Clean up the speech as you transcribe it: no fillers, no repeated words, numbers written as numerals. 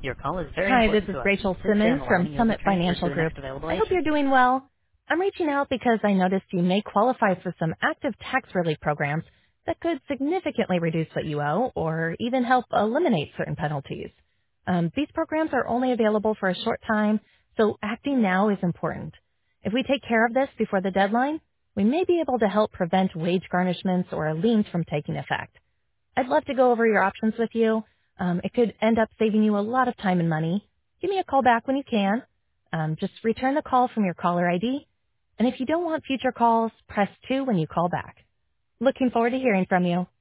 Your call is very Hi, this important is to us. Rachel Please stay on Simmons the line from and you'll be Summit transferred to Financial the Group. next available I hope you're agent. doing well. I'm reaching out because I noticed you may qualify for some active tax relief programs that could significantly reduce what you owe or even help eliminate certain penalties. These programs are only available for a short time, so acting now is important. If we take care of this before the deadline, we may be able to help prevent wage garnishments or liens from taking effect. I'd love to go over your options with you. It could end up saving you a lot of time and money. Give me a call back when you can. Just return the call from your caller ID. And if you don't want future calls, press 2 when you call back. Looking forward to hearing from you.